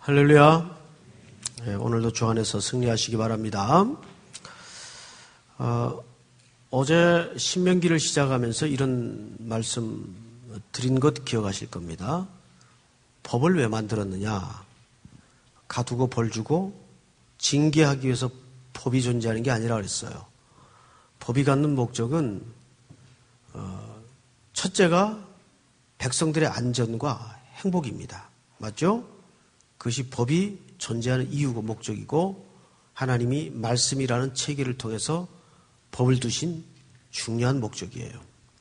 할렐루야. 네, 오늘도 주 안에서 승리하시기 바랍니다. 어제 신명기를 시작하면서 이런 말씀 드린 것 기억하실 겁니다. 법을 왜 만들었느냐? 가두고 벌 주고 징계하기 위해서 법이 존재하는 게 아니라 그랬어요. 법이 갖는 목적은 첫째가 백성들의 안전과 행복입니다. 맞죠? 그것이 법이 존재하는 이유고 목적이고 하나님이 말씀이라는 체계를 통해서 법을 두신 중요한 목적이에요.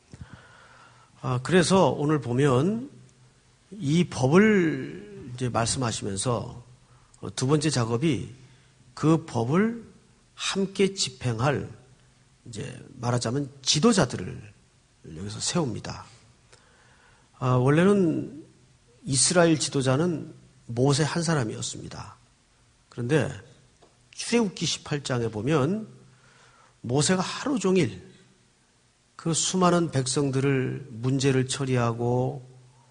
그래서 오늘 보면 이 법을 이제 말씀하시면서 두 번째 작업이 그 법을 함께 집행할 이제 말하자면 지도자들을 여기서 세웁니다. 원래는 이스라엘 지도자는 모세 한 사람이었습니다. 그런데 출애굽기 18장에 보면 모세가 하루 종일 그 수많은 백성들을 문제를 처리하고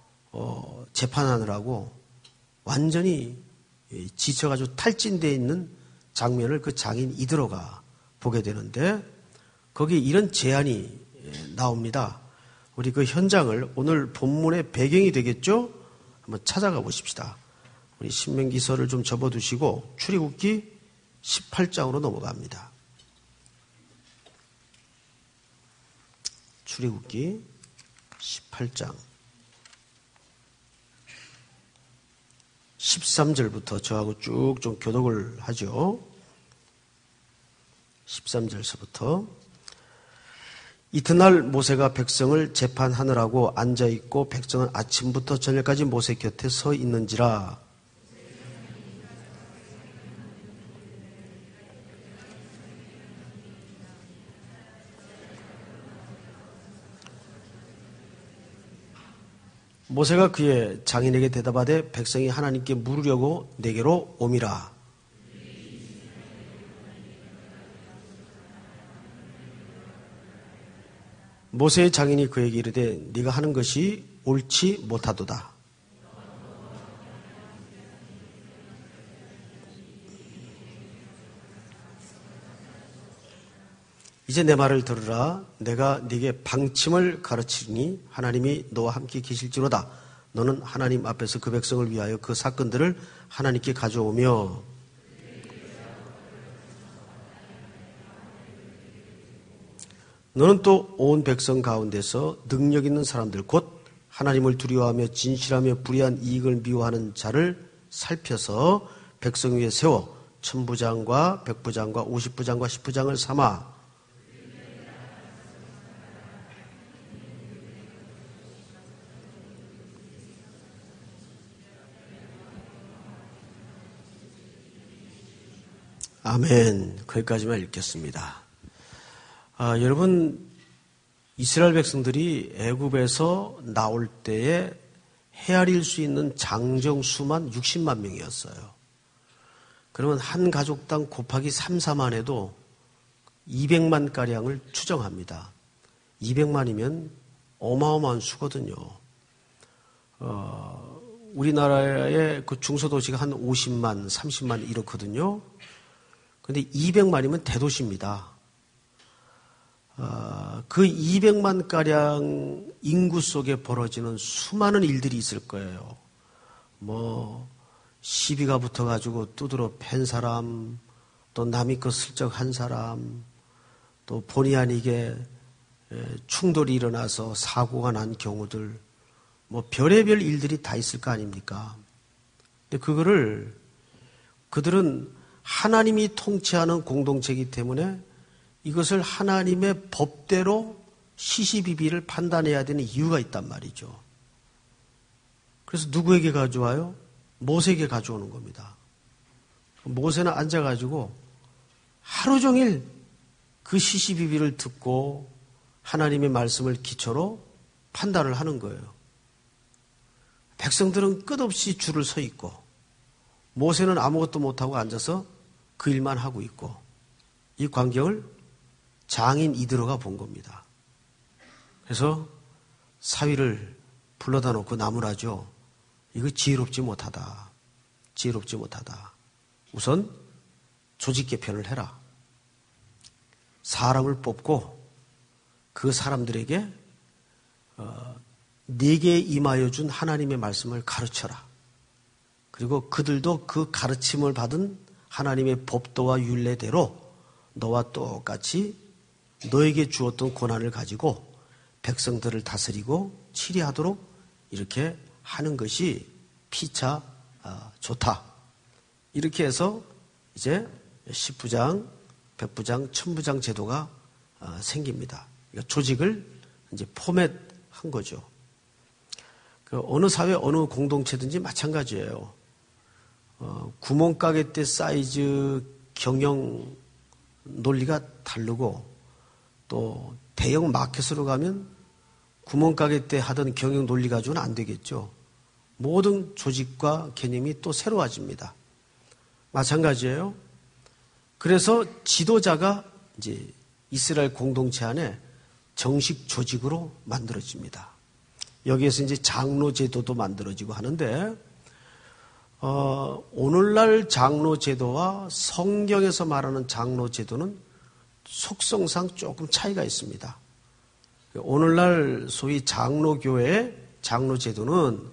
재판하느라고 완전히 지쳐가지고 탈진되어 있는 장면을 그 장인 이드로가 보게 되는데 거기에 이런 제안이 나옵니다. 우리 그 현장을 오늘 본문의 배경이 되겠죠? 한번 찾아가 보십시다. 우리 신명기서를 좀 접어두시고 출애굽기 18장으로 넘어갑니다. 출애굽기 18장 13절부터 저하고 쭉 좀 교독을 하죠. 13절서부터 이튿날 모세가 백성을 재판하느라고 앉아있고 백성은 아침부터 저녁까지 모세 곁에 서 있는지라. 모세가 그의 장인에게 대답하되 백성이 하나님께 물으려고 내게로 오미라. 모세의 장인이 그에게 이르되 네가 하는 것이 옳지 못하도다. 이제 내 말을 들으라. 내가 네게 방침을 가르치니 하나님이 너와 함께 계실지로다. 너는 하나님 앞에서 그 백성을 위하여 그 사건들을 하나님께 가져오며 너는 또 온 백성 가운데서 능력 있는 사람들 곧 하나님을 두려워하며 진실하며 불의한 이익을 미워하는 자를 살펴서 백성 위에 세워 천부장과 백부장과 50부장과 10부장을 삼아 아멘. 거기까지만 읽겠습니다. 여러분, 이스라엘 백성들이 애굽에서 나올 때에 헤아릴 수 있는 장정 수만 60만 명이었어요. 그러면 한 가족당 곱하기 3, 4만 해도 200만가량을 추정합니다. 200만이면 어마어마한 수거든요. 우리나라의 그 중소도시가 한 50만, 30만 이렇거든요. 그런데 200만이면 대도시입니다. 그 200만가량 인구 속에 벌어지는 수많은 일들이 있을 거예요. 시비가 붙어가지고 두드러 팬 사람, 또 남이 거 슬쩍 한 사람, 또 본의 아니게 충돌이 일어나서 사고가 난 경우들, 별의별 일들이 다 있을 거 아닙니까? 근데 그들은 하나님이 통치하는 공동체이기 때문에 이것을 하나님의 법대로 시시비비를 판단해야 되는 이유가 있단 말이죠. 그래서 누구에게 가져와요? 모세에게 가져오는 겁니다. 모세는 앉아가지고 하루 종일 그 시시비비를 듣고 하나님의 말씀을 기초로 판단을 하는 거예요. 백성들은 끝없이 줄을 서 있고 모세는 아무것도 못하고 앉아서 그 일만 하고 있고 이 광경을 장인 이드로가 본 겁니다. 그래서 사위를 불러다 놓고 나무라죠. 이거 지혜롭지 못하다. 지혜롭지 못하다. 우선 조직 개편을 해라. 사람을 뽑고 그 사람들에게 네게 임하여 준 하나님의 말씀을 가르쳐라. 그리고 그들도 그 가르침을 받은 하나님의 법도와 율례대로 너와 똑같이 너에게 주었던 권한을 가지고 백성들을 다스리고 치리하도록 이렇게 하는 것이 피차 좋다. 이렇게 해서 이제 10부장, 100부장, 1000부장 제도가 생깁니다. 그러니까 조직을 이제 포맷한 거죠. 어느 사회, 어느 공동체든지 마찬가지예요. 구멍가게 때 사이즈 경영 논리가 다르고 또 대형 마켓으로 가면 구멍가게 때 하던 경영 논리 가지고는 안 되겠죠. 모든 조직과 개념이 또 새로워집니다. 마찬가지예요. 그래서 지도자가 이제 이스라엘 공동체 안에 정식 조직으로 만들어집니다. 여기에서 이제 장로 제도도 만들어지고 하는데, 오늘날 장로 제도와 성경에서 말하는 장로 제도는 속성상 조금 차이가 있습니다. 오늘날 소위 장로교회의 장로 제도는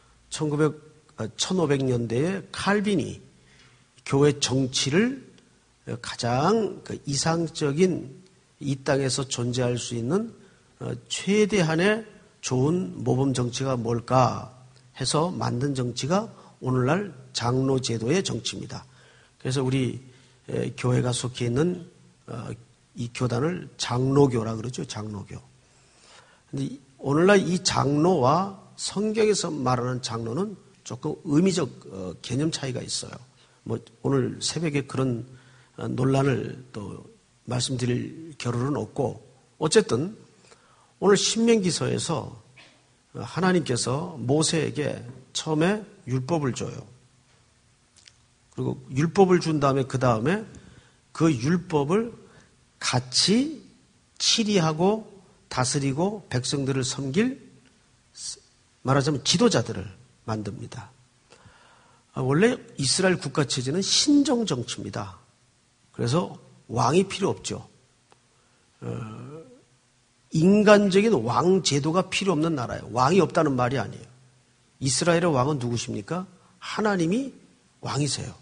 1500년대에 칼빈이 교회 정치를 가장 이상적인 이 땅에서 존재할 수 있는 최대한의 좋은 모범 정치가 뭘까 해서 만든 정치가 오늘날 장로 제도의 정치입니다. 그래서 우리 교회가 속해 있는 이 교단을 장로교라 그러죠. 장로교. 근데 오늘날 이 장로와 성경에서 말하는 장로는 조금 의미적 개념 차이가 있어요. 뭐 오늘 새벽에 그런 논란을 또 말씀드릴 겨를은 없고, 어쨌든 오늘 신명기서에서 하나님께서 모세에게 처음에 율법을 줘요. 그리고 율법을 준 다음에 그 다음에 그 율법을 같이 치리하고 다스리고 백성들을 섬길, 말하자면 지도자들을 만듭니다. 원래 이스라엘 국가체제는 신정정치입니다. 그래서 왕이 필요 없죠. 인간적인 왕 제도가 필요 없는 나라예요. 왕이 없다는 말이 아니에요. 이스라엘의 왕은 누구십니까? 하나님이 왕이세요.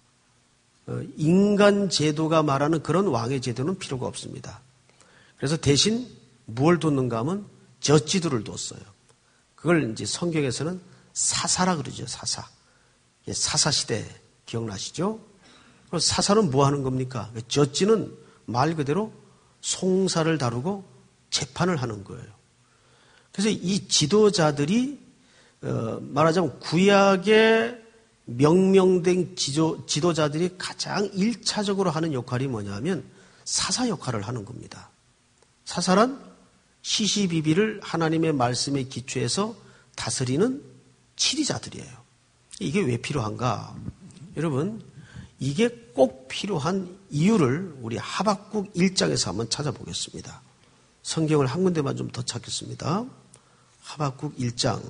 인간 제도가 말하는 그런 왕의 제도는 필요가 없습니다. 그래서 대신 무엇을 뒀는가 하면 젖지도를 뒀어요. 그걸 이제 성경에서는 사사라 그러죠. 사사. 사사시대 기억나시죠? 사사는 뭐 하는 겁니까? 젖지는 말 그대로 송사를 다루고 재판을 하는 거예요. 그래서 이 지도자들이 말하자면 구약에 명명된 지도자들이 가장 1차적으로 하는 역할이 뭐냐면 사사 역할을 하는 겁니다. 사사란 시시비비를 하나님의 말씀에 기초해서 다스리는 치리자들이에요. 이게 왜 필요한가? 여러분, 이게 꼭 필요한 이유를 우리 하박국 1장에서 한번 찾아보겠습니다. 성경을 한 군데만 좀 더 찾겠습니다. 하박국 1장.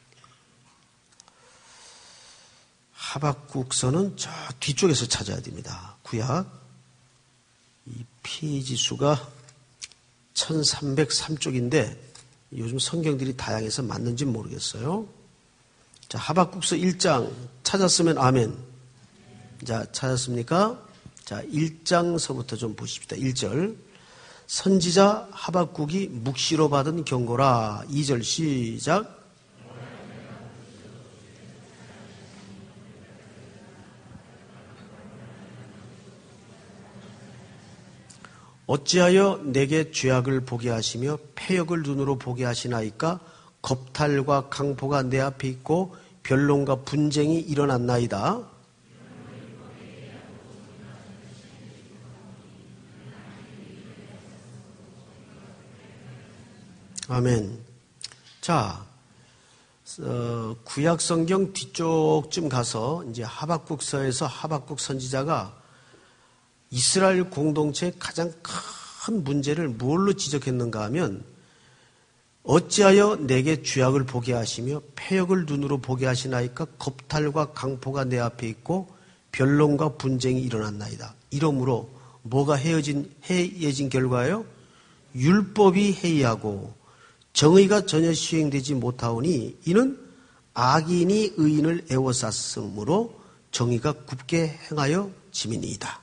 하박국서는 저 뒤쪽에서 찾아야 됩니다. 구약. 이 페이지 수가 1303쪽인데 요즘 성경들이 다양해서 맞는지는 모르겠어요. 자, 하박국서 1장 찾았으면 아멘. 자, 찾았습니까? 자, 1장서부터 좀 보십시다. 1절. 선지자 하박국이 묵시로 받은 경고라. 2절 시작. 어찌하여 내게 죄악을 보게 하시며 패역을 눈으로 보게 하시나이까? 겁탈과 강포가 내 앞에 있고 변론과 분쟁이 일어났나이다. 아멘. 자, 구약 성경 뒤쪽쯤 가서 이제 하박국서에서 하박국 선지자가 이스라엘 공동체의 가장 큰 문제를 뭘로 지적했는가 하면 어찌하여 내게 죄악을 보게 하시며 패역을 눈으로 보게 하시나이까? 겁탈과 강포가 내 앞에 있고 변론과 분쟁이 일어났나이다. 이러므로 뭐가 해이해진 결과예요? 율법이 해이하고 정의가 전혀 시행되지 못하오니 이는 악인이 의인을 애워쌌으므로 정의가 굽게 행하여 지민이다.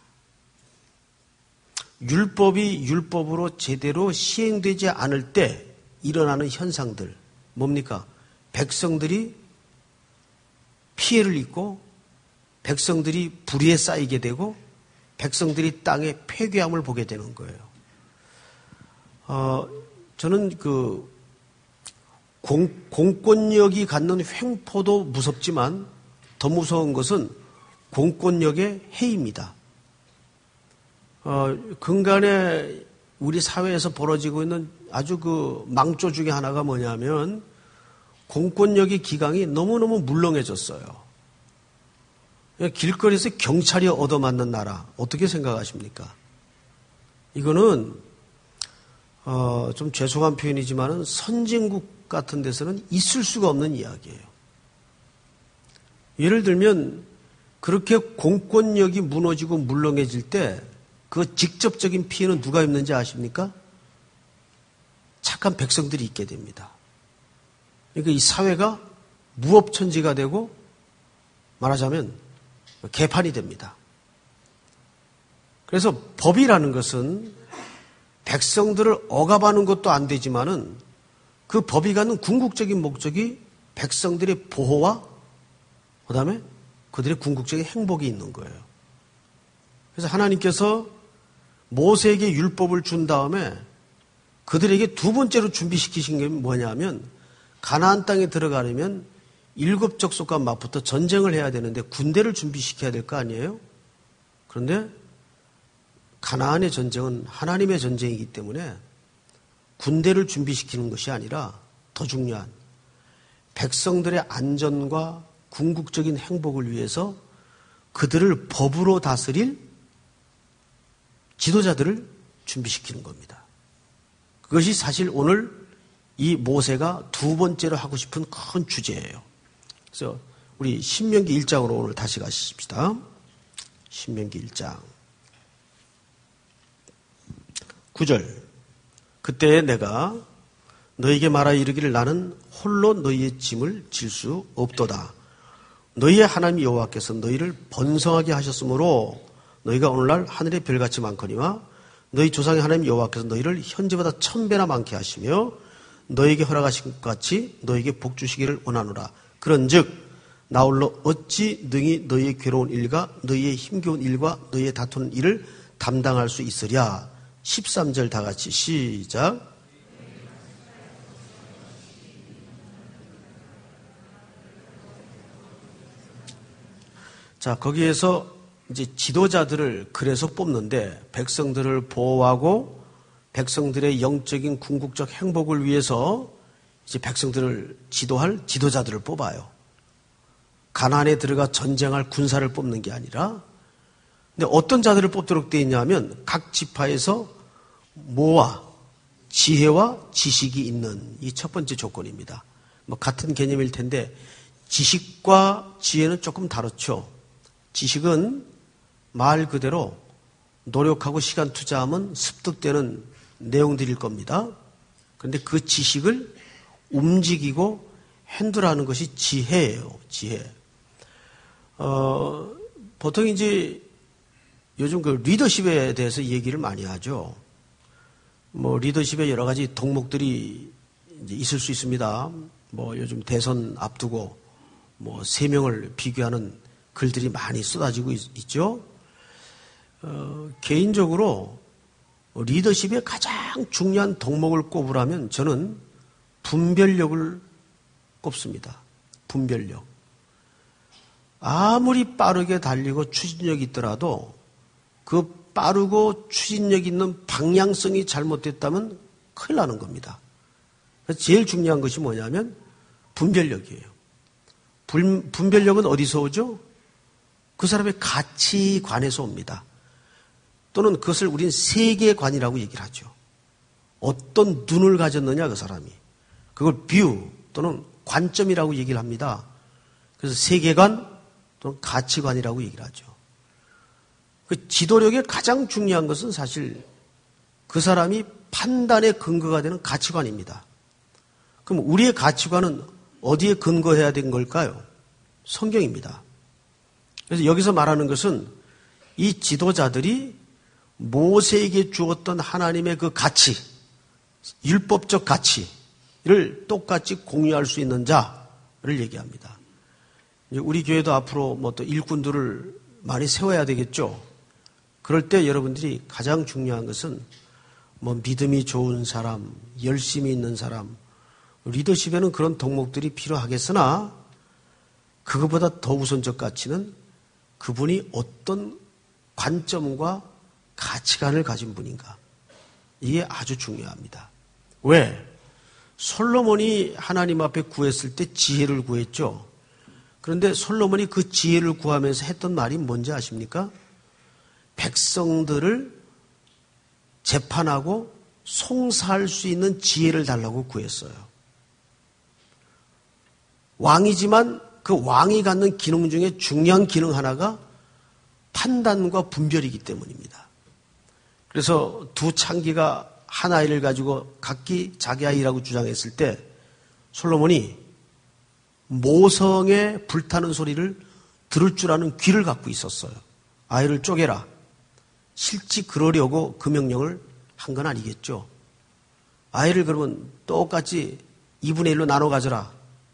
율법이 율법으로 제대로 시행되지 않을 때 일어나는 현상들 뭡니까? 백성들이 피해를 입고 백성들이 불의에 쌓이게 되고 백성들이 땅에 폐괴함을 보게 되는 거예요. 저는 공권력이 갖는 횡포도 무섭지만 더 무서운 것은 공권력의 해입니다. 근간에 우리 사회에서 벌어지고 있는 아주 망조 중에 하나가 뭐냐면 공권력의 기강이 너무너무 물렁해졌어요. 길거리에서 경찰이 얻어맞는 나라 어떻게 생각하십니까? 이거는 좀 죄송한 표현이지만은 선진국 같은 데서는 있을 수가 없는 이야기예요. 예를 들면 그렇게 공권력이 무너지고 물렁해질 때 그 직접적인 피해는 누가 입는지 아십니까? 착한 백성들이 있게 됩니다. 그러니까 이 사회가 무업천지가 되고 말하자면 개판이 됩니다. 그래서 법이라는 것은 백성들을 억압하는 것도 안 되지만은 그 법이 갖는 궁극적인 목적이 백성들의 보호와 그다음에 그들의 궁극적인 행복이 있는 거예요. 그래서 하나님께서 모세에게 율법을 준 다음에 그들에게 두 번째로 준비시키신 게 뭐냐면 가나안 땅에 들어가려면 7 족속과 맞붙어 전쟁을 해야 되는데 군대를 준비시켜야 될 거 아니에요? 그런데 가나안의 전쟁은 하나님의 전쟁이기 때문에 군대를 준비시키는 것이 아니라 더 중요한 백성들의 안전과 궁극적인 행복을 위해서 그들을 법으로 다스릴 지도자들을 준비시키는 겁니다. 그것이 사실 오늘 이 모세가 두 번째로 하고 싶은 큰 주제예요. 그래서 우리 신명기 1장으로 오늘 다시 가십시다. 신명기 1장 9절 그때에 내가 너에게 말하 이르기를 나는 홀로 너희의 짐을 질 수 없도다. 너희의 하나님 여호와께서 너희를 번성하게 하셨으므로 너희가 오늘날 하늘의 별같이 많거니와 너희 조상의 하나님 여호와께서 너희를 현재보다 1000배나 많게 하시며 너희에게 허락하신 것 같이 너희에게 복 주시기를 원하노라. 그런즉 나 홀로 어찌 능히 너희의 괴로운 일과 너희의 힘겨운 일과 너희의 다투는 일을 담당할 수 있으랴. 13절 다 같이 시작. 자, 거기에서 이제 지도자들을 그래서 뽑는데 백성들을 보호하고 백성들의 영적인 궁극적 행복을 위해서 이제 백성들을 지도할 지도자들을 뽑아요. 가나안에 들어가 전쟁할 군사를 뽑는 게 아니라 근데 어떤 자들을 뽑도록 되어 있냐면 각 지파에서 모와 지혜와 지식이 있는 이 첫 번째 조건입니다. 뭐 같은 개념일 텐데 지식과 지혜는 조금 다르죠. 지식은 말 그대로 노력하고 시간 투자하면 습득되는 내용들일 겁니다. 그런데 그 지식을 움직이고 핸들하는 것이 지혜예요. 지혜. 보통 이제 요즘 그 리더십에 대해서 얘기를 많이 하죠. 뭐 리더십에 여러 가지 덕목들이 이제 있을 수 있습니다. 뭐 요즘 대선 앞두고 뭐 3명을 비교하는 글들이 많이 쏟아지고 있죠. 개인적으로 리더십의 가장 중요한 덕목을 꼽으라면 저는 분별력을 꼽습니다. 분별력. 아무리 빠르게 달리고 추진력이 있더라도 그 빠르고 추진력 있는 방향성이 잘못됐다면 큰일 나는 겁니다. 그래서 제일 중요한 것이 뭐냐면 분별력이에요. 분별력은 어디서 오죠? 그 사람의 가치관에서 옵니다. 또는 그것을 우리는 세계관이라고 얘기를 하죠. 어떤 눈을 가졌느냐 그 사람이. 그걸 뷰 또는 관점이라고 얘기를 합니다. 그래서 세계관 또는 가치관이라고 얘기를 하죠. 그 지도력의 가장 중요한 것은 사실 그 사람이 판단의 근거가 되는 가치관입니다. 그럼 우리의 가치관은 어디에 근거해야 된 걸까요? 성경입니다. 그래서 여기서 말하는 것은 이 지도자들이 모세에게 주었던 하나님의 그 가치, 율법적 가치를 똑같이 공유할 수 있는 자를 얘기합니다. 우리 교회도 앞으로 뭐 또 일꾼들을 많이 세워야 되겠죠. 그럴 때 여러분들이 가장 중요한 것은 뭐 믿음이 좋은 사람, 열심히 있는 사람, 리더십에는 그런 덕목들이 필요하겠으나 그것보다 더 우선적 가치는 그분이 어떤 관점과 가치관을 가진 분인가. 이게 아주 중요합니다. 왜? 솔로몬이 하나님 앞에 구했을 때 지혜를 구했죠. 그런데 솔로몬이 그 지혜를 구하면서 했던 말이 뭔지 아십니까? 백성들을 재판하고 송사할 수 있는 지혜를 달라고 구했어요. 왕이지만 그 왕이 갖는 기능 중에 중요한 기능 하나가 판단과 분별이기 때문입니다. 그래서 두 창기가 한 아이를 가지고 각기 자기 아이라고 주장했을 때 솔로몬이 모성의 불타는 소리를 들을 줄 아는 귀를 갖고 있었어요. 아이를 쪼개라. 실제 그러려고 그 명령을 한 건 아니겠죠. 아이를 그러면 똑같이 2분의 1로 나눠 가져라.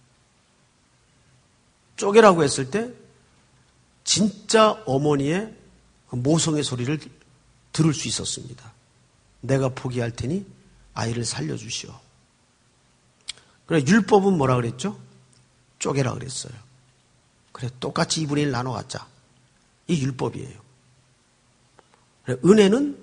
쪼개라고 했을 때 진짜 어머니의 그 모성의 소리를 들을 수 있었습니다. 내가 포기할 테니 아이를 살려주시오. 그래 율법은 뭐라 그랬죠? 쪼개라 그랬어요. 그래 똑같이 2분의 1 나눠 갖자. 이 율법이에요. 그래, 은혜는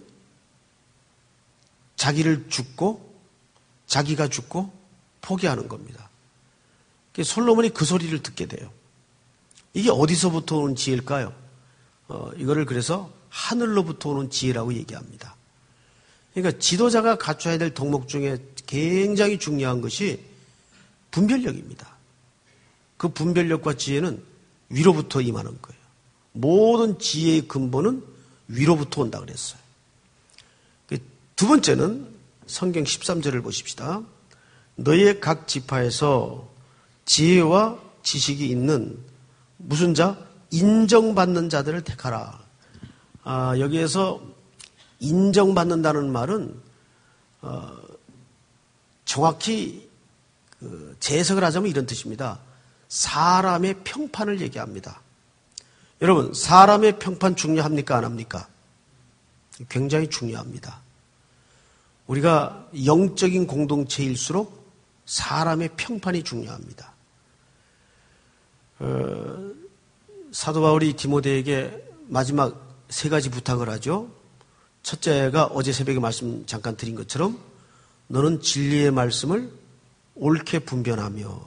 자기를 죽고 자기가 죽고 포기하는 겁니다. 솔로몬이 그 소리를 듣게 돼요. 이게 어디서부터 오는 지혜일까요? 이거를 그래서 하늘로부터 오는 지혜라고 얘기합니다. 그러니까 지도자가 갖춰야 될 덕목 중에 굉장히 중요한 것이 분별력입니다. 그 분별력과 지혜는 위로부터 임하는 거예요. 모든 지혜의 근본은 위로부터 온다 그랬어요. 두 번째는 성경 13절을 보십시다. 너희의 각 지파에서 지혜와 지식이 있는 무슨 자? 인정받는 자들을 택하라. 여기에서 인정받는다는 말은 정확히 재해석을 하자면 이런 뜻입니다. 사람의 평판을 얘기합니다. 여러분, 사람의 평판 중요합니까? 안 합니까? 굉장히 중요합니다. 우리가 영적인 공동체일수록 사람의 평판이 중요합니다. 사도 바울이 디모데에게 마지막 세 가지 부탁을 하죠. 첫째가 어제 새벽에 말씀 잠깐 드린 것처럼 너는 진리의 말씀을 옳게 분별하며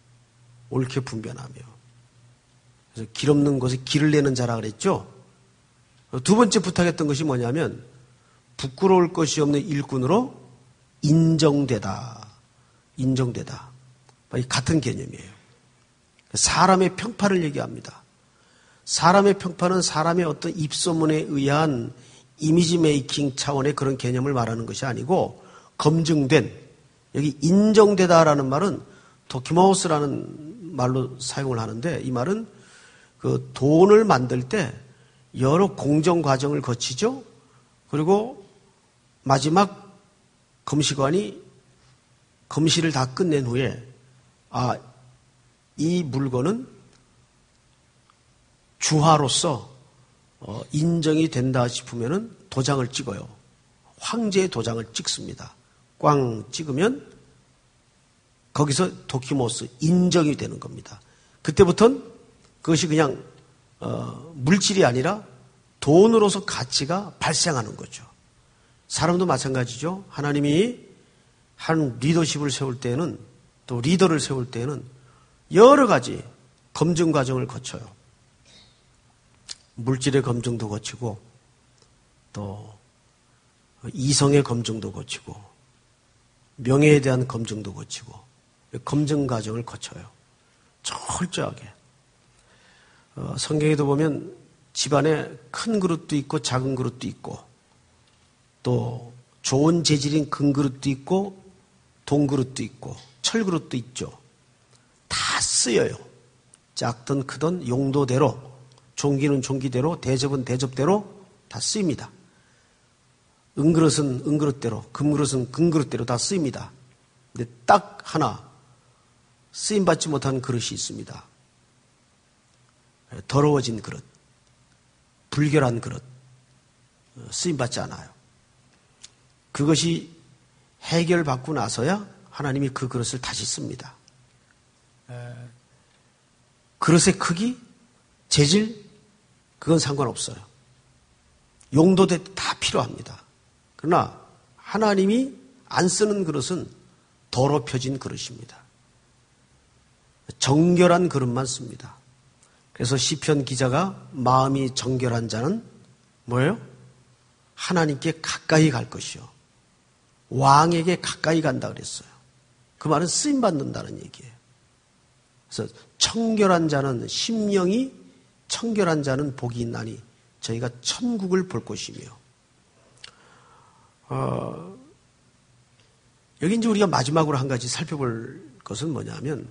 그래서 길 없는 곳에 길을 내는 자라 그랬죠. 두 번째 부탁했던 것이 뭐냐면 부끄러울 것이 없는 일꾼으로 인정되다. 같은 개념이에요. 사람의 평판을 얘기합니다. 사람의 평판은 사람의 어떤 입소문에 의한 이미지 메이킹 차원의 그런 개념을 말하는 것이 아니고 검증된, 여기 인정되다라는 말은 도키모스라는 말로 사용을 하는데 이 말은 그 돈을 만들 때 여러 공정 과정을 거치죠. 그리고 마지막 검시관이 검시를 다 끝낸 후에 이 물건은 주화로서 인정이 된다 싶으면은 도장을 찍어요. 황제의 도장을 찍습니다. 꽝 찍으면 거기서 도키모스 인정이 되는 겁니다. 그때부터는 그것이 그냥 물질이 아니라 돈으로서 가치가 발생하는 거죠. 사람도 마찬가지죠. 하나님이 한 리더십을 세울 때에는 또 리더를 세울 때에는 여러 가지 검증 과정을 거쳐요. 물질의 검증도 거치고 또 이성의 검증도 거치고 명예에 대한 검증도 거치고 검증 과정을 거쳐요. 철저하게. 성경에도 보면 집안에 큰 그릇도 있고 작은 그릇도 있고 또 좋은 재질인 금그릇도 있고 동그릇도 있고 철그릇도 있죠. 다 쓰여요. 작든 크든 용도대로, 종기는 종기대로, 대접은 대접대로 다 쓰입니다. 은그릇은 은그릇대로, 금그릇은 금그릇대로 다 쓰입니다. 근데 딱 하나 쓰임받지 못한 그릇이 있습니다. 더러워진 그릇, 불결한 그릇, 쓰임받지 않아요. 그것이 해결받고 나서야 하나님이 그 그릇을 다시 씁니다. 그릇의 크기, 재질, 그건 상관없어요. 용도대 다 필요합니다. 그러나 하나님이 안 쓰는 그릇은 더럽혀진 그릇입니다. 정결한 그릇만 씁니다. 그래서 시편 기자가 마음이 정결한 자는 뭐예요? 하나님께 가까이 갈 것이요. 왕에게 가까이 간다 그랬어요. 그 말은 쓰임받는다는 얘기예요. 그래서 청결한 자는 심령이 청결한 자는 복이 있나니 저희가 천국을 볼 것이며 여기 이제 우리가 마지막으로 한 가지 살펴볼 것은 뭐냐면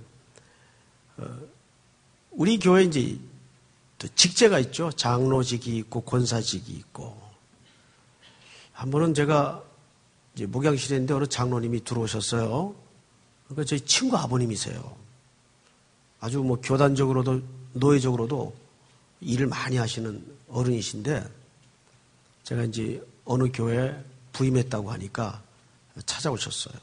우리 교회에 이제 직제가 있죠. 장로직이 있고 권사직이 있고 한 번은 제가 이제 목양실에 있는데 어느 장로님이 들어오셨어요. 그러니까 저희 친구 아버님이세요. 아주 뭐 교단적으로도 노예적으로도 일을 많이 하시는 어른이신데 제가 이제 어느 교회에 부임했다고 하니까 찾아오셨어요.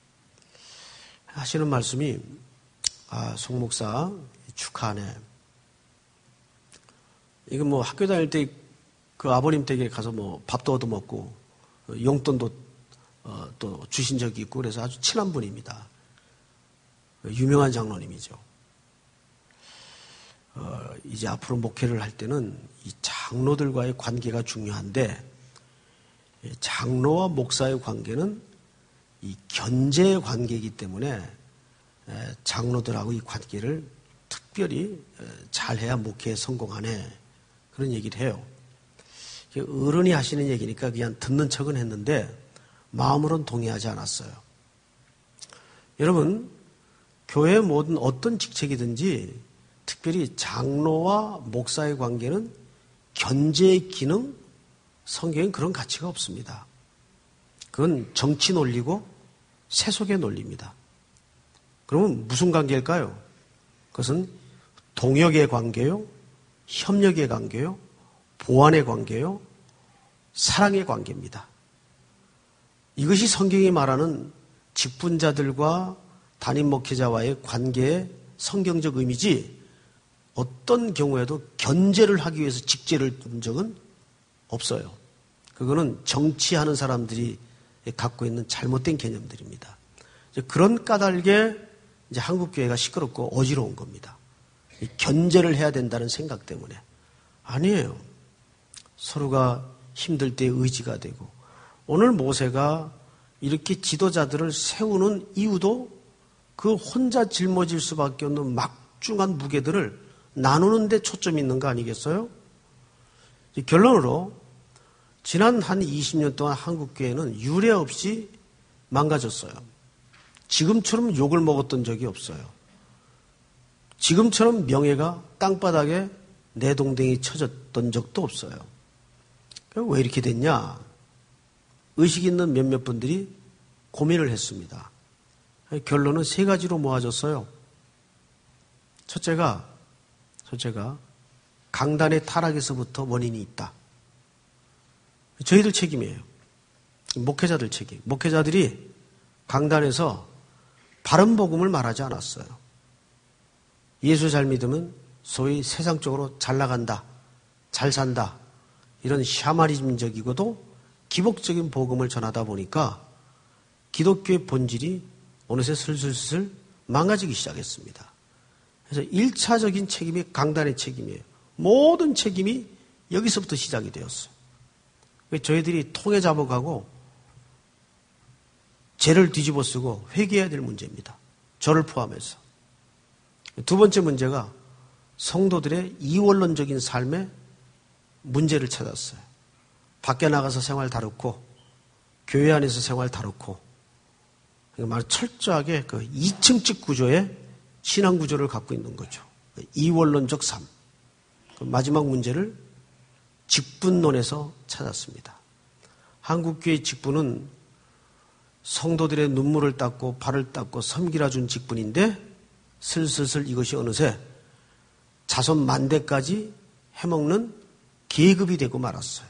하시는 말씀이 송 목사 축하하네. 이거 뭐 학교 다닐 때 그 아버님 댁에 가서 뭐 밥도 얻어먹고 용돈도 또 주신 적이 있고 그래서 아주 친한 분입니다. 유명한 장로님이죠. 이제 앞으로 목회를 할 때는 이 장로들과의 관계가 중요한데 장로와 목사의 관계는 이 견제의 관계이기 때문에 장로들하고 이 관계를 특별히 잘해야 목회에 성공하네 그런 얘기를 해요. 어른이 하시는 얘기니까 그냥 듣는 척은 했는데 마음으로는 동의하지 않았어요. 여러분 교회의 모든 어떤 직책이든지 특별히 장로와 목사의 관계는 견제의 기능, 성경엔 그런 가치가 없습니다. 그건 정치 논리고 세속의 논리입니다. 그러면 무슨 관계일까요? 그것은 동역의 관계요, 협력의 관계요, 보완의 관계요, 사랑의 관계입니다. 이것이 성경이 말하는 직분자들과 담임 목회자와의 관계의 성경적 의미지 어떤 경우에도 견제를 하기 위해서 직제를 둔 적은 없어요. 그거는 정치하는 사람들이 갖고 있는 잘못된 개념들입니다. 그런 까닭에 이제 한국 교회가 시끄럽고 어지러운 겁니다. 견제를 해야 된다는 생각 때문에. 아니에요. 서로가 힘들 때 의지가 되고 오늘 모세가 이렇게 지도자들을 세우는 이유도 그 혼자 짊어질 수밖에 없는 막중한 무게들을 나누는 데 초점이 있는 거 아니겠어요? 결론으로 지난 한 20년 동안 한국교회는 유례 없이 망가졌어요. 지금처럼 욕을 먹었던 적이 없어요. 지금처럼 명예가 땅바닥에 내동댕이 쳐졌던 적도 없어요. 왜 이렇게 됐냐? 의식 있는 몇몇 분들이 고민을 했습니다. 결론은 세 가지로 모아졌어요. 첫째가 강단의 타락에서부터 원인이 있다. 저희들 책임이에요. 목회자들 책임. 목회자들이 강단에서 바른 복음을 말하지 않았어요. 예수 잘 믿으면 소위 세상적으로 잘 나간다, 잘 산다 이런 샤머니즘적이고도 기복적인 복음을 전하다 보니까 기독교의 본질이 어느새 슬슬슬 망가지기 시작했습니다. 그래서 1차적인 책임이 강단의 책임이에요. 모든 책임이 여기서부터 시작이 되었어요. 저희들이 통해 잡아가고 죄를 뒤집어 쓰고 회개해야 될 문제입니다. 저를 포함해서. 두 번째 문제가 성도들의 이원론적인 삶에 문제를 찾았어요. 밖에 나가서 생활 다르고 교회 안에서 생활 다르고 말 철저하게 그 2층집 구조의 신앙 구조를 갖고 있는 거죠. 이원론적 삶. 그 마지막 문제를 직분론에서 찾았습니다. 한국교회 직분은 성도들의 눈물을 닦고 발을 닦고 섬기라 준 직분인데 슬슬 이것이 어느새 자손 만대까지 해먹는 계급이 되고 말았어요.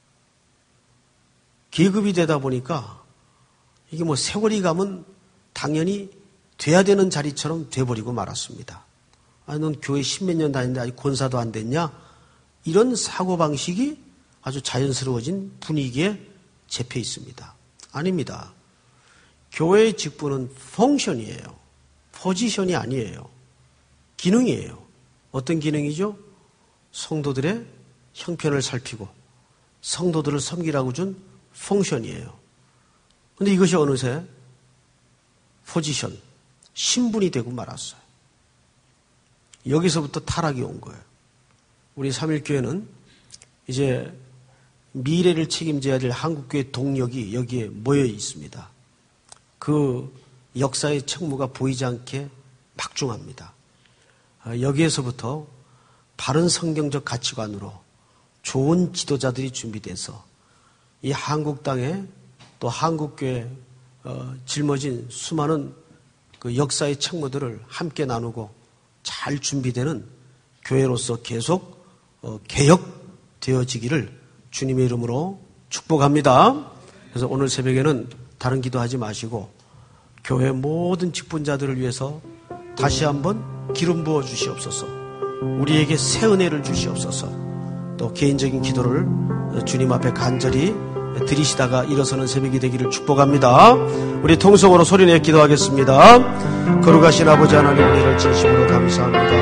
계급이 되다 보니까 이게 뭐 세월이 가면 당연히 돼야 되는 자리처럼 돼버리고 말았습니다. 아니, 넌 교회 10몇 년 다니는데 아직 권사도 안 됐냐? 이런 사고방식이 아주 자연스러워진 분위기에 잡혀 있습니다. 아닙니다. 교회의 직분은 펑션이에요. 포지션이 아니에요. 기능이에요. 어떤 기능이죠? 성도들의 형편을 살피고 성도들을 섬기라고 준 펑션이에요. 그런데 이것이 어느새 포지션, 신분이 되고 말았어요. 여기서부터 타락이 온 거예요. 우리 삼일교회는 이제 미래를 책임져야 될 한국교회 동력이 여기에 모여 있습니다. 그 역사의 책무가 보이지 않게 막중합니다. 여기에서부터 바른 성경적 가치관으로 좋은 지도자들이 준비돼서 이 한국 땅에 또 한국교회에 짊어진 수많은 그 역사의 책무들을 함께 나누고 잘 준비되는 교회로서 계속 개혁되어지기를 주님의 이름으로 축복합니다. 그래서 오늘 새벽에는 다른 기도하지 마시고 교회 모든 직분자들을 위해서 다시 한번 기름 부어 주시옵소서. 우리에게 새 은혜를 주시옵소서. 또 개인적인 기도를 주님 앞에 간절히 드리시다가 일어서는 새벽이 되기를 축복합니다. 우리 통성으로 소리내 기도하겠습니다. 거룩하신 아버지 하나님, 은혜를 진심으로 감사합니다.